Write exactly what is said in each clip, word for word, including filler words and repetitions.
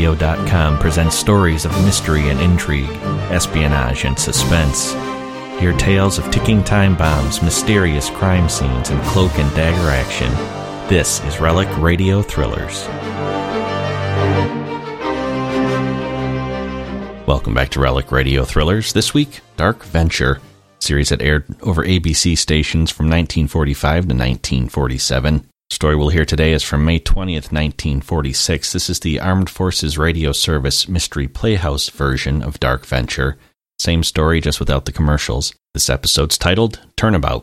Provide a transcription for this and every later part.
radio dot com presents stories of mystery and intrigue, espionage and suspense. Hear tales of ticking time bombs, mysterious crime scenes, and cloak and dagger action. This is Relic Radio Thrillers. Welcome back to Relic Radio Thrillers. This week, Dark Venture, a series that aired over A B C stations from nineteen forty-five to nineteen forty-seven. The story we'll hear today is from May twentieth, nineteen forty-six. This is the Armed Forces Radio Service Mystery Playhouse version of Dark Venture. Same story, just without the commercials. This episode's titled Turnabout.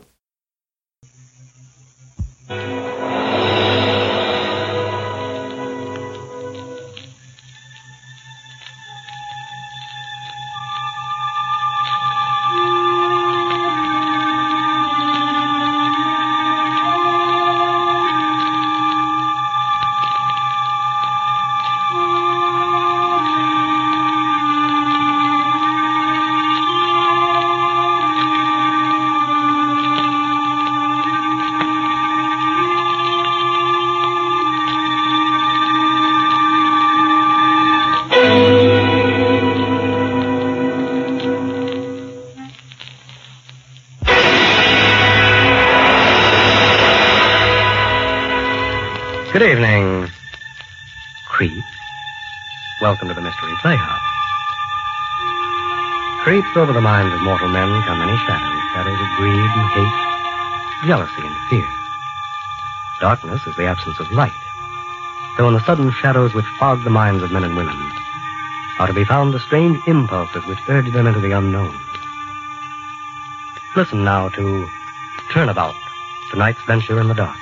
Good evening, creep. Welcome to the Mystery Playhouse. Creeps over the minds of mortal men come many shadows, shadows of greed and hate, jealousy and fear. Darkness is the absence of light. Though in the sudden shadows which fog the minds of men and women are to be found the strange impulses which urge them into the unknown. Listen now to Turnabout, tonight's venture in the dark.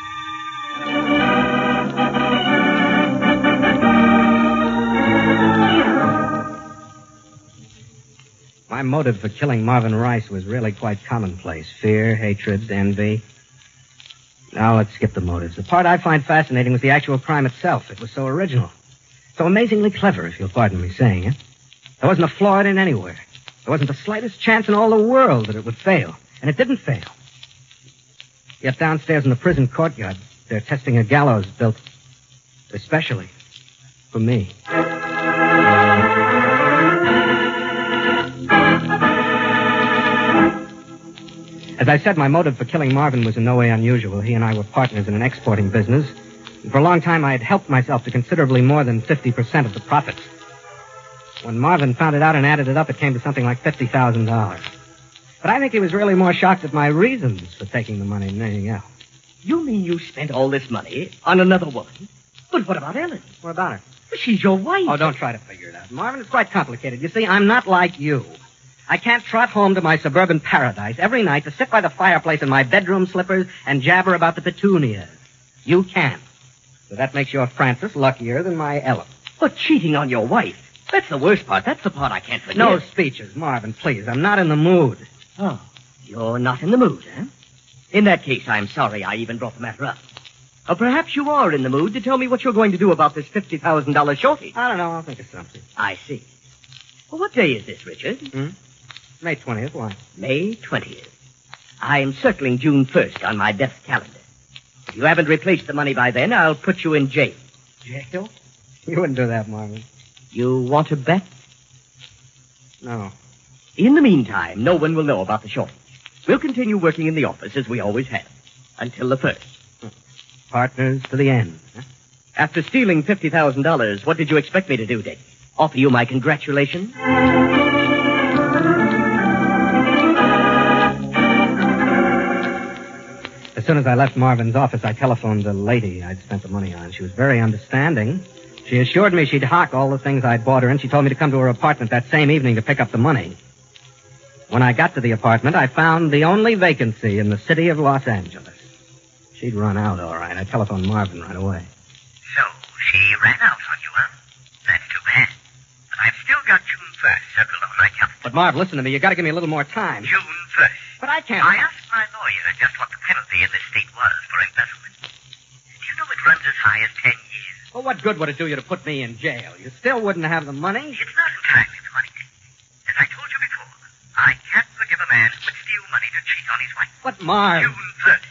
My motive for killing Marvin Rice was really quite commonplace. Fear, hatred, envy. Now let's skip the motives. The part I find fascinating was the actual crime itself. It was so original. So amazingly clever, if you'll pardon me saying it. There wasn't a flaw in it anywhere. There wasn't the slightest chance in all the world that it would fail. And it didn't fail. Yet downstairs in the prison courtyard, they're testing a gallows built especially for me. As I said, my motive for killing Marvin was in no way unusual. He and I were partners in an exporting business. And for a long time, I had helped myself to considerably more than fifty percent of the profits. When Marvin found it out and added it up, it came to something like fifty thousand dollars. But I think he was really more shocked at my reasons for taking the money than anything else. You mean you spent all this money on another woman? But what about Ellen? What about her? She's your wife. Oh, don't try to figure it out. Marvin, it's quite complicated. You see, I'm not like you. I can't trot home to my suburban paradise every night to sit by the fireplace in my bedroom slippers and jabber about the petunias. You can't. So that makes your Francis luckier than my Ellen. But cheating on your wife, that's the worst part. That's the part I can't forget. No speeches, Marvin, please. I'm not in the mood. Oh, you're not in the mood, huh? In that case, I'm sorry I even brought the matter up. Or perhaps you are in the mood to tell me what you're going to do about this fifty thousand dollars shortage. I don't know. I'll think of something. I see. Well, what day is this, Richard? Hmm? May twentieth, why? May twentieth. I'm circling June first on my desk calendar. If you haven't replaced the money by then, I'll put you in jail. Jail? You wouldn't do that, Marvin. You want to bet? No. In the meantime, no one will know about the shortage. We'll continue working in the office as we always have. Until the first. Partners to the end. Huh? After stealing fifty thousand dollars, what did you expect me to do, Dick? Offer you my congratulations? As soon as I left Marvin's office, I telephoned the lady I'd spent the money on. She was very understanding. She assured me she'd hock all the things I'd bought her, and she told me to come to her apartment that same evening to pick up the money. When I got to the apartment, I found the only vacancy in the city of Los Angeles. She'd run out, all right. I telephoned Marvin right away. So, she ran out on you, huh? That's too bad. But I've still got June first circled on my calendar. But, Marv, listen to me. You gotta give me a little more time. June first. But I can't... I asked my lawyer just what the penalty in this state was for embezzlement. Do you know it runs as high as ten years? Well, what good would it do you to put me in jail? You still wouldn't have the money? It's not entirely the money, Dick. As I told you before, I can't forgive a man who would steal money to cheat on his wife. But, Marv... June first.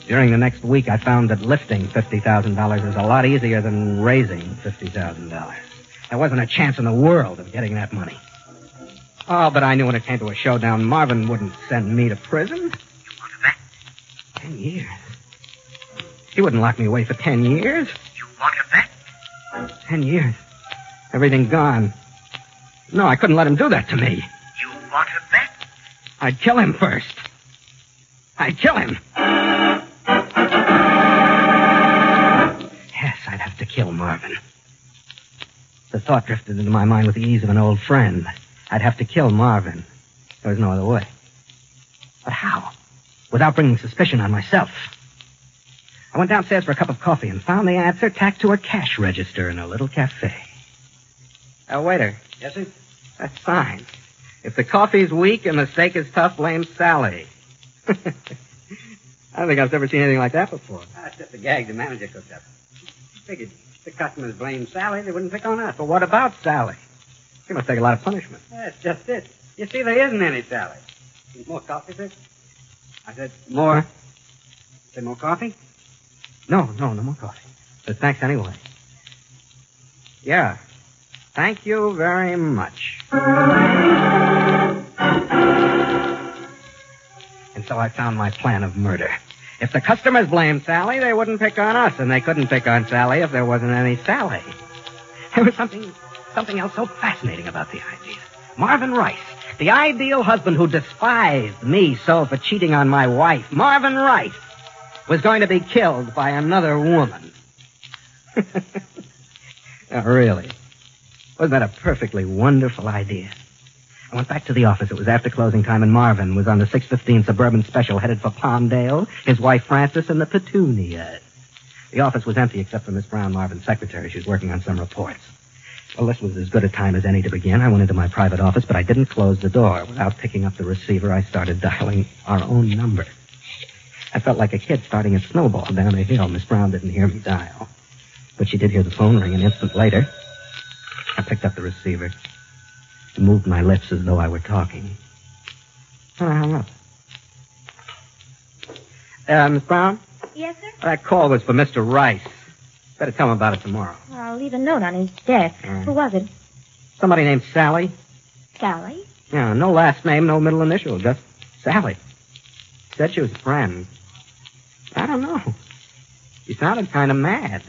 During the next week, I found that lifting fifty thousand dollars is a lot easier than raising fifty thousand dollars. There wasn't a chance in the world of getting that money. Oh, but I knew when it came to a showdown, Marvin wouldn't send me to prison. You want a bet? Ten years. He wouldn't lock me away for ten years. You want a bet? Ten years. Everything gone. No, I couldn't let him do that to me. You want a bet? I'd kill him first. I'd kill him. Yes, I'd have to kill Marvin. The thought drifted into my mind with the ease of an old friend. I'd have to kill Marvin. There was no other way. But how? Without bringing suspicion on myself. I went downstairs for a cup of coffee and found the answer tacked to a cash register in a little cafe. Uh, waiter. Yes, sir? That's fine. If the coffee's weak and the steak is tough, blame Sally. I don't think I've ever seen anything like that before. That's just a gag the manager cooked up. Figured if the customers blamed Sally, they wouldn't pick on us. But what about Sally? She must take a lot of punishment. That's just it. You see, there isn't any Sally. Need more coffee, sir? I said, more. Said more coffee? No, no, no more coffee. But thanks anyway. Yeah. Thank you very much. And so I found my plan of murder. If the customers blamed Sally, they wouldn't pick on us, and they couldn't pick on Sally if there wasn't any Sally. There was something, something else so fascinating about the idea. Marvin Rice, the ideal husband who despised me so for cheating on my wife, Marvin Rice, was going to be killed by another woman. Now, really. Wasn't that a perfectly wonderful idea? I went back to the office. It was after closing time, and Marvin was on the six fifteen Suburban Special headed for Palmdale, his wife Frances, and the Petunias. The office was empty except for Miss Brown, Marvin's secretary. She was working on some reports. Well, this was as good a time as any to begin. I went into my private office, but I didn't close the door. Without picking up the receiver, I started dialing our own number. I felt like a kid starting a snowball down a hill. Miss Brown didn't hear me dial, but she did hear the phone ring an instant later. I picked up the receiver and moved my lips as though I were talking. I hung up. Uh, Miss Brown? Yes, sir? That call was for Mister Rice. Better tell him about it tomorrow. I'll leave a note on his desk. All right. Who was it? Somebody named Sally. Sally? Yeah, no last name, no middle initial, just Sally. Said she was a friend. I don't know. She sounded kind of mad.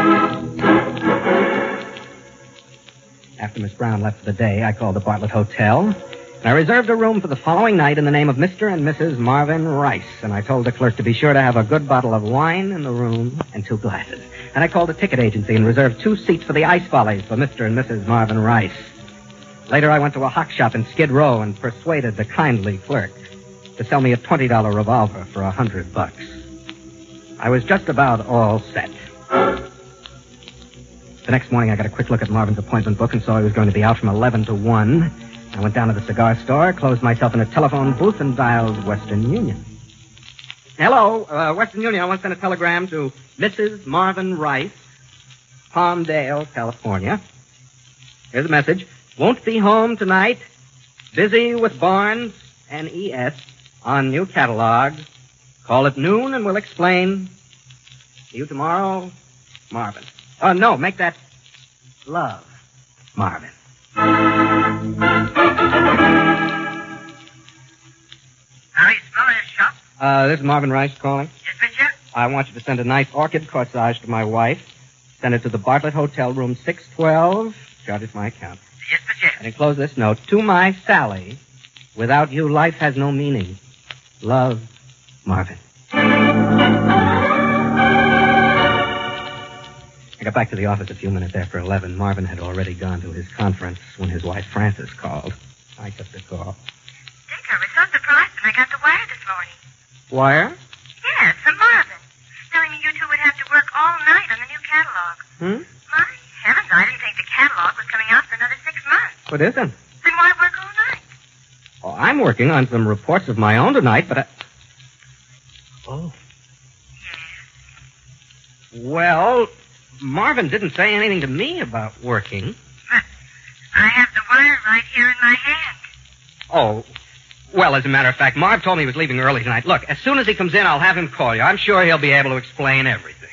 After Miss Brown left for the day, I called the Bartlett Hotel, and I reserved a room for the following night in the name of Mister and Missus Marvin Rice, and I told the clerk to be sure to have a good bottle of wine in the room and two glasses. And I called a ticket agency and reserved two seats for the Ice Follies for Mister and Missus Marvin Rice. Later, I went to a hock shop in Skid Row and persuaded the kindly clerk to sell me a twenty dollar revolver for a hundred bucks. I was just about all set. The next morning, I got a quick look at Marvin's appointment book and saw he was going to be out from eleven to one. I went down to the cigar store, closed myself in a telephone booth, and dialed Western Union. Hello, uh, Western Union. I want to send a telegram to Missus Marvin Rice, Palmdale, California. Here's a message. Won't be home tonight. Busy with Barnes and E S on new catalog. Call at noon and we'll explain. See you tomorrow, Marvin. Oh, no, make that love, Marvin. Harry's Miller's shop. Uh, this is Marvin Rice calling. Yes, Mister? I want you to send a nice orchid corsage to my wife. Send it to the Bartlett Hotel, room six twelve. Charges my account. Yes, Mister? And enclose this note. To my Sally, without you, life has no meaning. Love, Marvin. I got back to the office a few minutes after eleven. Marvin had already gone to his conference when his wife Frances called. I took the call. Dick, I was so surprised when I got the wire this morning. Wire? Yes, from Marvin. Telling me you two would have to work all night on the new catalog. Hmm? My heavens, I didn't think the catalog was coming out for another six months. What isn't? Then why work all night? Oh, I'm working on some reports of my own tonight, but I... Oh. Yes. Well, Marvin didn't say anything to me about working. But I have the wire right here in my hand. Oh, Well, as a matter of fact, Marv told me he was leaving early tonight. Look, as soon as he comes in, I'll have him call you. I'm sure he'll be able to explain everything.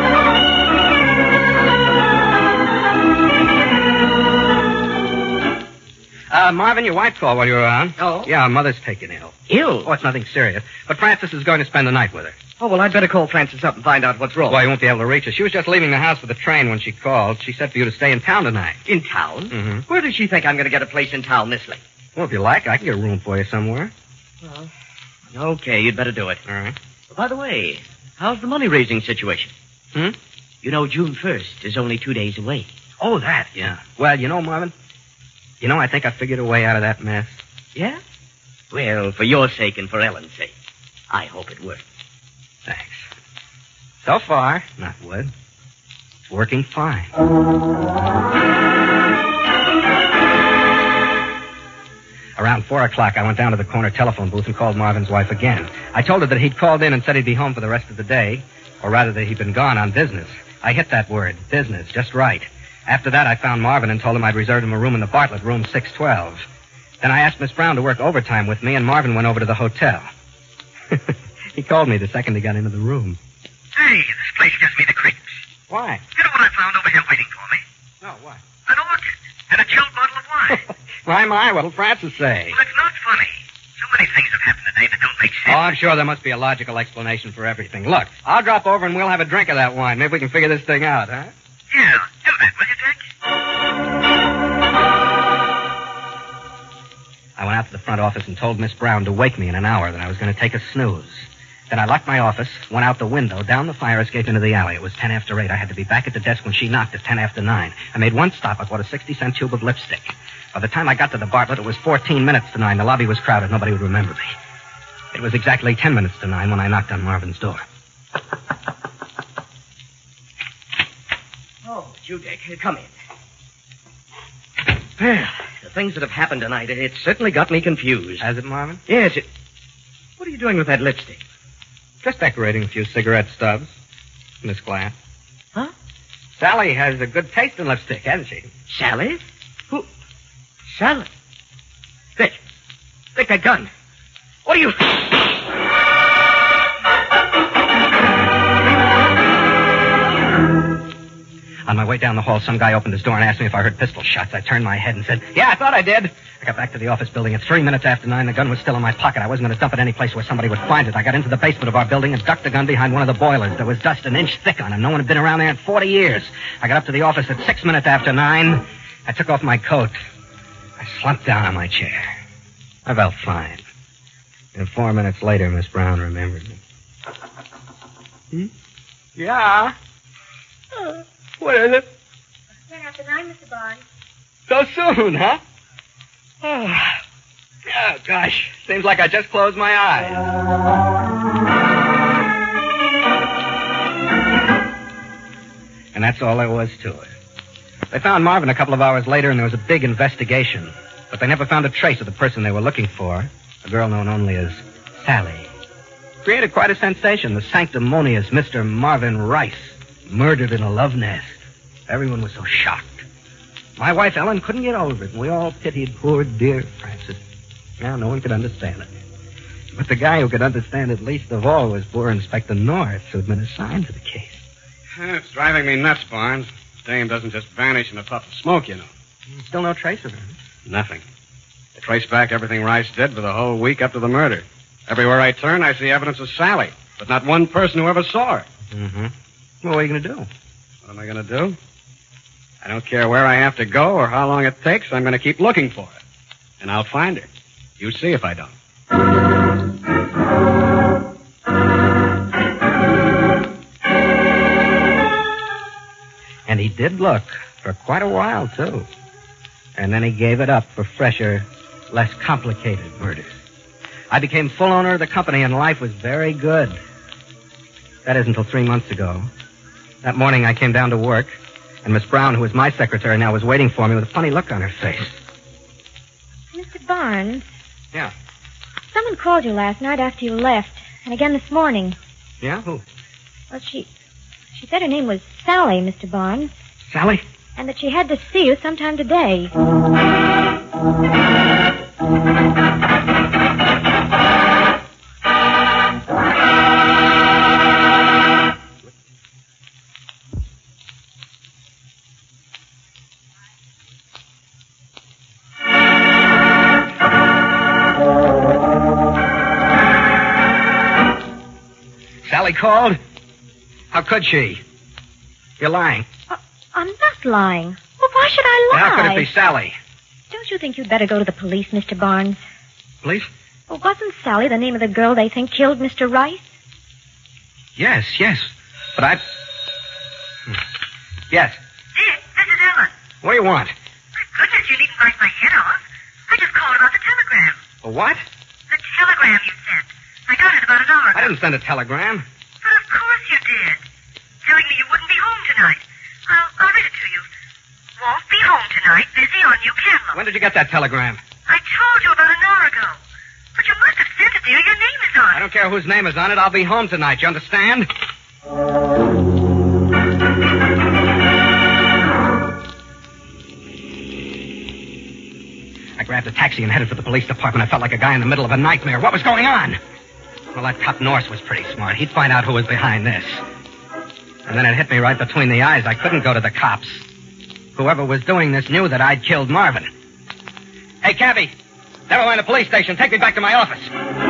Uh, Marvin, your wife called while you were around. Oh? Yeah, mother's taken ill. Ill? Oh, it's nothing serious. But Francis is going to spend the night with her. Oh, well, I'd better call Francis up and find out what's wrong. Well, you won't be able to reach her. She was just leaving the house for the train when she called. She said for you to stay in town tonight. In town? Mm-hmm. Where does she think I'm going to get a place in town this late? Well, if you like, I can get a room for you somewhere. Well, okay, you'd better do it. All right. By the way, how's the money-raising situation? Hmm? You know, June first is only two days away. Oh, that, yeah. Well, you know, Marvin, you know, I think I figured a way out of that mess. Yeah? Well, for your sake and for Ellen's sake, I hope it works. Thanks. So far, knock wood, it's working fine. Around four o'clock, I went down to the corner telephone booth and called Marvin's wife again. I told her that he'd called in and said he'd be home for the rest of the day, or rather that he'd been gone on business. I hit that word, business, just right. After that, I found Marvin and told him I'd reserved him a room in the Bartlett, room six twelve. Then I asked Miss Brown to work overtime with me, and Marvin went over to the hotel. He called me the second he got into the room. Hey, this place gives me the creeps. Why? You know what I found over here waiting for me? No, what? An orchid and a chilled bottle of wine. My, my, what'll Francis say? Well, it's not funny. So many things have happened today that don't make Oh, sense. I'm sure there must be a logical explanation for everything. Look, I'll drop over and we'll have a drink of that wine. Maybe we can figure this thing out, huh? Yeah, do that, will you, Dick? I went out to the front office and told Miss Brown to wake me in an hour, that I was going to take a snooze. Then I locked my office, went out the window, down the fire escape into the alley. It was ten after eight. I had to be back at the desk when she knocked at ten after nine. I made one stop. I bought a sixty-cent tube of lipstick. By the time I got to the Bartlett, it was fourteen minutes to nine. The lobby was crowded. Nobody would remember me. It was exactly ten minutes to nine when I knocked on Marvin's door. Oh, it's you, Dick. Come in. Well, the things that have happened tonight, it certainly got me confused. Has it, Marvin? Yes, it... What are you doing with that lipstick? Just decorating a few cigarette stubs in this glass. Huh? Sally has a good taste in lipstick, hasn't she? Sally? Who? Sally? Dick. Dick, that gun. What are you... On my way down the hall, some guy opened his door and asked me if I heard pistol shots. I turned my head and said, yeah, I thought I did. I got back to the office building at three minutes after nine. The gun was still in my pocket. I wasn't going to dump it any place where somebody would find it. I got into the basement of our building and ducked the gun behind one of the boilers. There was dust an inch thick on it. No one had been around there in forty years. I got up to the office at six minutes after nine. I took off my coat. I slumped down on my chair. I felt fine. And four minutes later, Miss Brown remembered me. Hmm? Yeah? Uh, what is it? Ten after nine, Mister Barnes. So soon, huh? Oh, oh, gosh. Seems like I just closed my eyes. And that's all there was to it. They found Marvin a couple of hours later, and there was a big investigation. But they never found a trace of the person they were looking for, a girl known only as Sally. Created quite a sensation. The sanctimonious Mister Marvin Rice, murdered in a love nest. Everyone was so shocked. My wife, Ellen, couldn't get over it, and we all pitied poor, dear Francis. Now, no one could understand it. But the guy who could understand it least of all was poor Inspector North, who'd been assigned to the case. It's driving me nuts, Barnes. Dame doesn't just vanish in a puff of smoke, you know. Still no trace of her. Nothing. I traced back everything Rice did for the whole week up to the murder. Everywhere I turn, I see evidence of Sally, but not one person who ever saw her. Mm-hmm. Well, what are you going to do? What am I going to do? I don't care where I have to go or how long it takes. I'm going to keep looking for her. And I'll find her. You see if I don't. And he did look for quite a while, too. And then he gave it up for fresher, less complicated murders. I became full owner of the company, and life was very good. That is until three months ago. That morning I came down to work, and Miss Brown, who was my secretary now, was waiting for me with a funny look on her face. Mister Barnes. Yeah. Someone called you last night after you left, and again this morning. Yeah? Who? Well, she... She said her name was Sally, Mister Barnes. Sally? And that she had to see you sometime today. Sally called? How could she? You're lying. Uh, I'm not lying. Well, why should I lie? How could it be Sally? Don't you think you'd better go to the police, Mister Barnes? Police? Well, wasn't Sally the name of the girl they think killed Mister Rice? Yes, yes. But I... Hmm. Yes. Dick, this is Ellen. What do you want? My goodness, you needn't bite my head off. I just called about the telegram. A what? The telegram you sent. I got it about an hour ago. I didn't send a telegram. But of course you did. Telling me you wouldn't be home tonight. I'll, I'll read it to you. Won't be home tonight. Busy on New Camel. When did you get that telegram? I told you about an hour ago. But you must have sent it there. Your name is on it. I don't care whose name is on it. I'll be home tonight. You understand? I grabbed a taxi and headed for the police department. I felt like a guy in the middle of a nightmare. What was going on? Well, that cop Norse was pretty smart. He'd find out who was behind this. And then it hit me right between the eyes. I couldn't go to the cops. Whoever was doing this knew that I'd killed Marvin. Hey, cabby. Never mind the police station. Take me back to my office.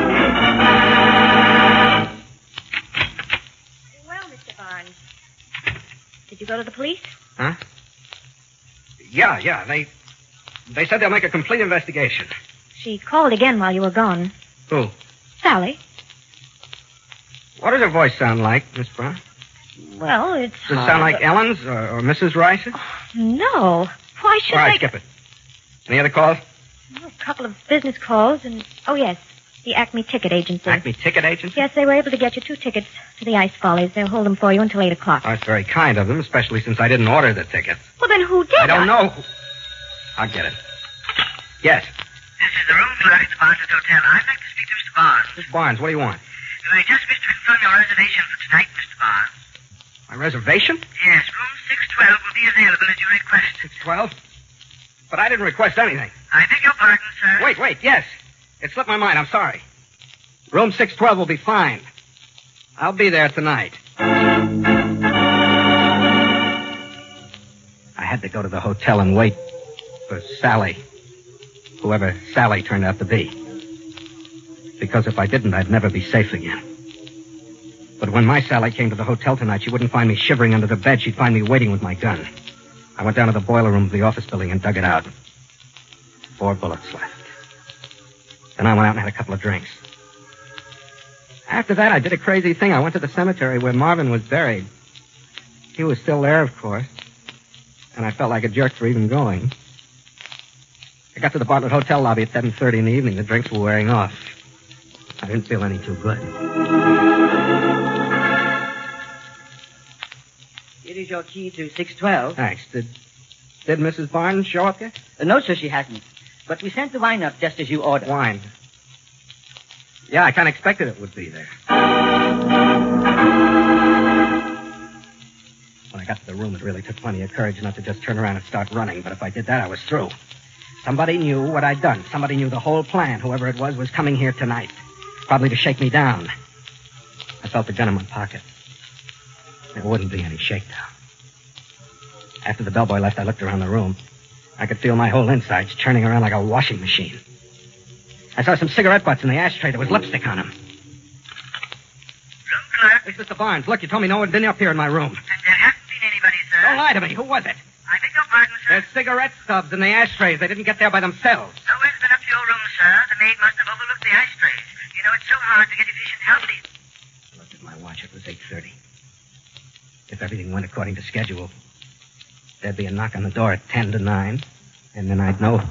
Well, Mister Barnes. Did you go to the police? Huh? Yeah, yeah. They they said they'll make a complete investigation. She called again while you were gone. Who? Sally. What does her voice sound like, Miss Brown? Well, it's Does it hard, sound like but- Ellen's or, or Missus Rice's? No. Why should All right, they... skip it. Any other calls? Oh, a couple of business calls and... Oh, yes. The Acme Ticket Agency. Acme Ticket Agency? Yes, they were able to get you two tickets to the Ice Follies. They'll hold them for you until eight o'clock. Oh, that's very kind of them, especially since I didn't order the tickets. Well, then who did? I don't know. who- I'll get it. Yes. This is the room clerk at the Barnes Hotel. I'd like to speak to Mister Barnes. Miss Barnes, what do you want? I just missed to confirm your reservation for tonight, Mister Barnes. My reservation? Yes, room six twelve will be available as you requested. six twelve? But I didn't request anything. I beg your pardon, sir. Wait, wait, yes. It slipped my mind. I'm sorry. Room six twelve will be fine. I'll be there tonight. I had to go to the hotel and wait for Sally. Whoever Sally turned out to be. Because if I didn't, I'd never be safe again. But when my Sally came to the hotel tonight, she wouldn't find me shivering under the bed. She'd find me waiting with my gun. I went down to the boiler room of the office building and dug it out. Four bullets left. Then I went out and had a couple of drinks. After that, I did a crazy thing. I went to the cemetery where Marvin was buried. He was still there, of course. And I felt like a jerk for even going. I got to the Bartlett Hotel lobby at seven thirty in the evening. The drinks were wearing off. I didn't feel any too good. Here is your key to six twelve. Thanks. Did did Missus Barnes show up yet? Uh, no, sir, she hasn't. But we sent the wine up just as you ordered. Wine. Yeah, I kind of expected it would be there. When I got to the room, it really took plenty of courage not to just turn around and start running. But if I did that, I was through. Somebody knew what I'd done. Somebody knew the whole plan. Whoever it was was coming here tonight. Probably to shake me down. I felt the gun in my pocket. There wouldn't be any shakedown. After the bellboy left, I looked around the room. I could feel my whole insides churning around like a washing machine. I saw some cigarette butts in the ashtray. There was lipstick on them. Room clerk, It's Mister Barnes. Look, you told me no one had been up here in my room. and there hasn't been anybody, sir. Don't lie to me. Who was it? I beg your pardon, sir. There's cigarette stubs in the ashtrays. They didn't get there by themselves. No one's been up to your room, sir. The maid must have overlooked the ashtrays. You know, it's so hard to get efficient help. I looked at my watch. It was eight thirty. If everything went according to schedule, there'd be a knock on the door at ten to nine, and then I'd know.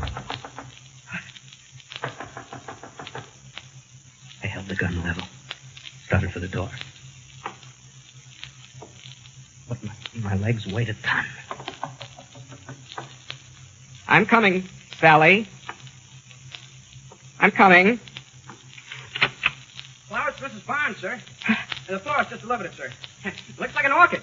I held the gun level, started for the door. But my, my legs weighed a ton. I'm coming, Sally. I'm coming. Well, it's Missus Barnes, sir. And the florist just delivered it, sir. Looks like an orchid.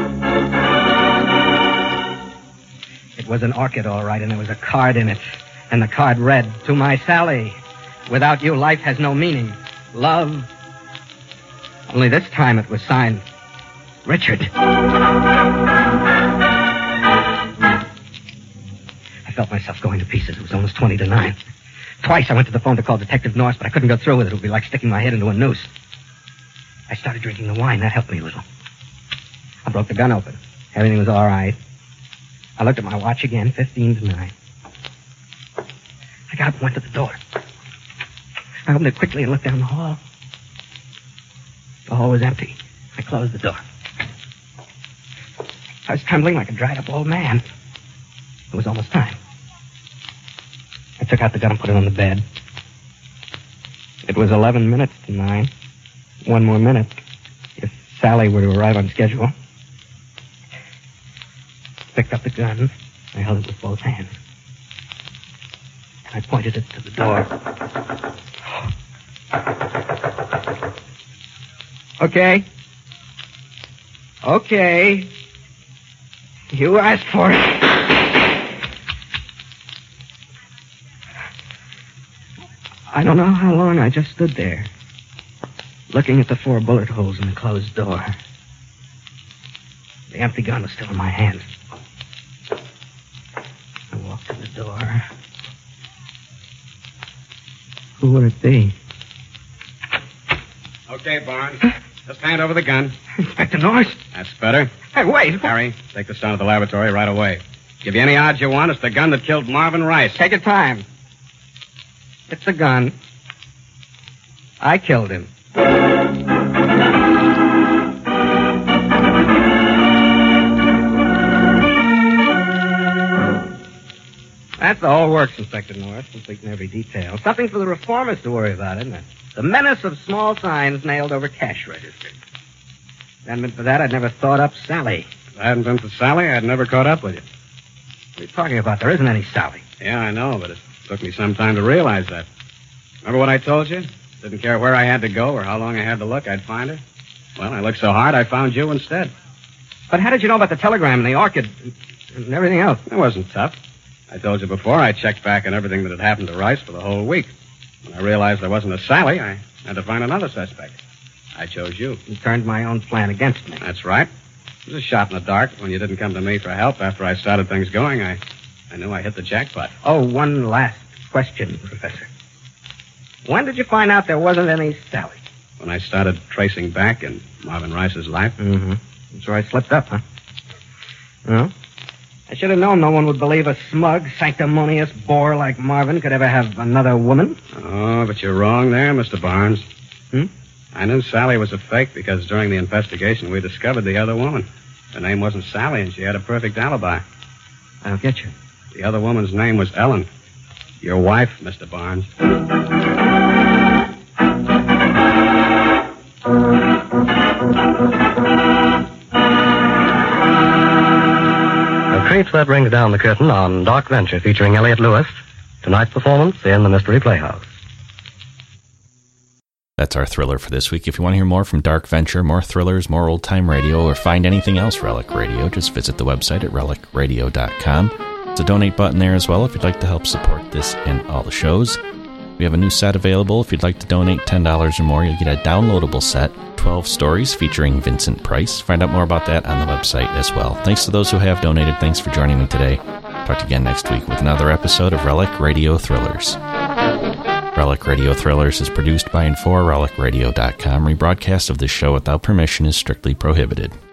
It was an orchid, all right, and there was a card in it. And the card read, "To my Sally, without you, life has no meaning. Love." Only this time it was signed, Richard. I felt myself going to pieces. It was almost twenty to nine. Twice I went to the phone to call Detective Norse, but I couldn't go through with it. It would be like sticking my head into a noose. I started drinking the wine. That helped me a little. I broke the gun open. Everything was all right. I looked at my watch again, fifteen to nine. I got up and went to the door. I opened it quickly and looked down the hall. The hall was empty. I closed the door. I was trembling like a dried-up old man. It was almost time. I took out the gun and put it on the bed. It was eleven minutes to nine. One more minute, if Sally were to arrive on schedule. Picked up the gun. I held it with both hands. And I pointed it to the door. Okay. Okay. You asked for it. I don't know how long I just stood there, looking at the four bullet holes in the closed door. The empty gun was still in my hand. I walked to the door. Who would it be? Okay, Barnes. Just hand over the gun. Inspector Norris? That's better. Hey, wait. Harry, take this down to the laboratory right away. Give you any odds you want. It's the gun that killed Marvin Rice. Take your time. It's the gun. I killed him. That's the whole works, Inspector Norris, complete in every detail. Something for the reformers to worry about, isn't it? The menace of small signs nailed over cash registers. If it hadn't been for that, I'd never thought up Sally. If it hadn't been for Sally, I'd never caught up with you. What are you talking about? There isn't any Sally. Yeah, I know, but it took me some time to realize that. Remember what I told you? Didn't care where I had to go or how long I had to look, I'd find her. Well, I looked so hard, I found you instead. But how did you know about the telegram and the orchid and everything else? It wasn't tough. I told you before, I checked back on everything that had happened to Rice for the whole week. When I realized there wasn't a Sally, I had to find another suspect. I chose you. You turned my own plan against me. That's right. It was a shot in the dark. When you didn't come to me for help after I started things going, I, I knew I hit the jackpot. Oh, one last question, Professor. When did you find out there wasn't any Sally? When I started tracing back in Marvin Rice's life. Mm-hmm. That's where I slipped up, huh? Well, I should have known no one would believe a smug, sanctimonious bore like Marvin could ever have another woman. Oh, but you're wrong there, Mister Barnes. Hmm? I knew Sally was a fake because during the investigation we discovered the other woman. Her name wasn't Sally, and she had a perfect alibi. I don't get you. The other woman's name was Ellen. Your wife, Mister Barnes. A treat that brings down the curtain on Dark Venture featuring Elliot Lewis. Tonight's performance in the Mystery Playhouse. That's our thriller for this week. If you want to hear more from Dark Venture, more thrillers, more old-time radio, or find anything else Relic Radio, just visit the website at relic radio dot com. There's a donate button there as well if you'd like to help support this and all the shows. We have a new set available. If you'd like to donate ten dollars or more, you'll get a downloadable set, twelve stories featuring Vincent Price. Find out more about that on the website as well. Thanks to those who have donated. Thanks for joining me today. Talk to you again next week with another episode of Relic Radio Thrillers. Relic Radio Thrillers is produced by and for relic radio dot com. Rebroadcast of this show without permission is strictly prohibited.